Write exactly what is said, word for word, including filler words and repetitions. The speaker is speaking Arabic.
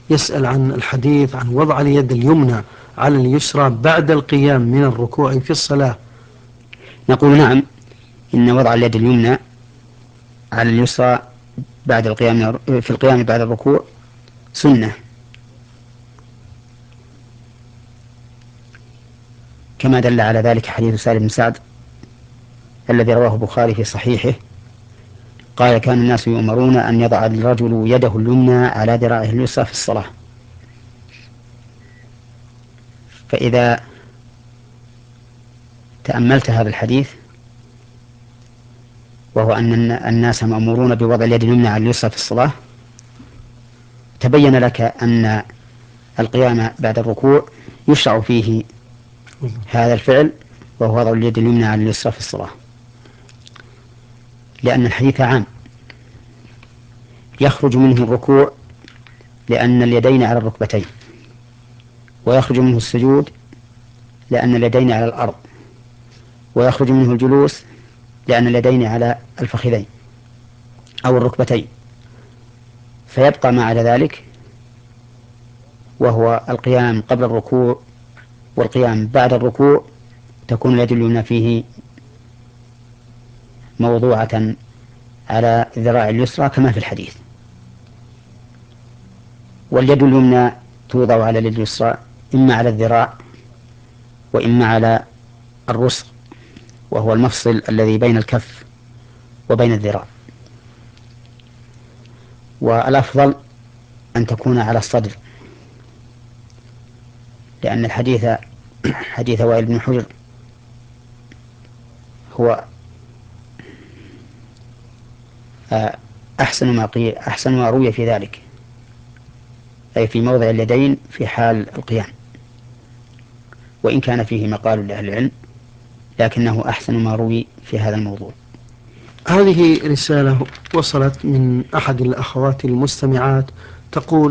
يسأل عن الحديث عن وضع اليد اليمنى على اليسرى بعد القيام من الركوع في الصلاة. نقول نعم، إن وضع اليد اليمنى على اليسرى بعد القيام في القيام بعد الركوع سنة، كما دل على ذلك حديث سالم بن سعد الذي رواه البخاري في صحيحه، قال: كان الناس يؤمرون أن يضع الرجل يده اليمنى على ذراعه اليسرى في الصلاة. فإذا تأملت هذا الحديث، وهو أن الناس مأمورون بوضع اليد اليمنى على اليسرى في الصلاة، تبين لك أن القيام بعد الركوع يشرع فيه هذا الفعل، وهو وضع اليد اليمنى على اليسرى في الصلاة، لأن الحديث عام يخرج منه الركوع لأن اليدين على الركبتين، ويخرج منه السجود لأن اليدين على الأرض، ويخرج منه الجلوس لأن اليدين على الفخذين أو الركبتين، فيبقى ما على ذلك وهو القيام قبل الركوع والقيام بعد الركوع، تكون اليد اليمنى فيه موضوعة على الذراع اليسرى كما في الحديث. واليد اليمنى توضع على اليد اليسرى إما على الذراع وإما على الرسغ، وهو المفصل الذي بين الكف وبين الذراع. والأفضل أن تكون على الصدر، لأن الحديث حديث وائل بن حجر هو أحسن ما قيل أحسن ما روي في ذلك، أي في موضع اليدين في حال القيام، وإن كان فيه مقال لأهل العلم، لكنه أحسن ما روي في هذا الموضوع. هذه رسالة وصلت من أحد الأخوات المستمعات تقول: